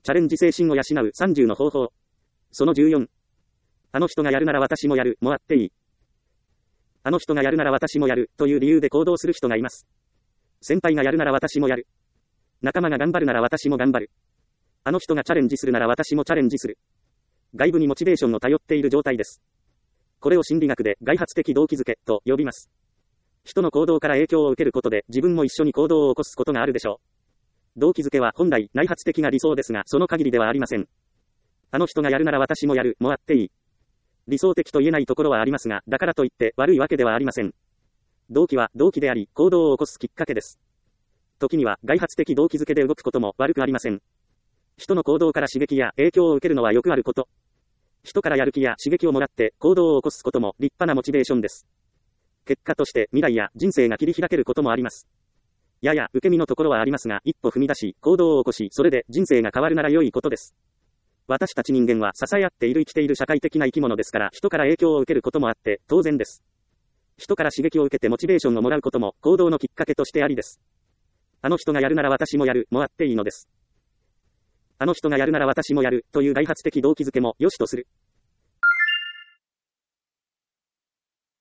チャレンジ精神を養う30の方法。その14。あの人がやるなら私もやる、もあっていい。あの人がやるなら私もやる、という理由で行動する人がいます。先輩がやるなら私もやる。仲間が頑張るなら私も頑張る。あの人がチャレンジするなら私もチャレンジする。外部にモチベーションを頼っている状態です。これを心理学で外発的動機づけと呼びます。人の行動から影響を受けることで自分も一緒に行動を起こすことがあるでしょう。動機づけは本来内発的な理想ですが、その限りではありません。あの人がやるなら私もやる、もあっていい。理想的と言えないところはありますが、だからといって悪いわけではありません。動機は動機であり、行動を起こすきっかけです。時には外発的動機づけで動くことも悪くありません。人の行動から刺激や影響を受けるのはよくあること。人からやる気や刺激をもらって行動を起こすことも立派なモチベーションです。結果として未来や人生が切り開けることもあります。やや受け身のところはありますが、一歩踏み出し、行動を起こし、それで人生が変わるなら良いことです。私たち人間は支え合っている生きている社会的な生き物ですから、人から影響を受けることもあって当然です。人から刺激を受けてモチベーションをもらうことも行動のきっかけとしてありです。あの人がやるなら私もやる、もあっていいのです。あの人がやるなら私もやる、という外発的動機づけも良しとする。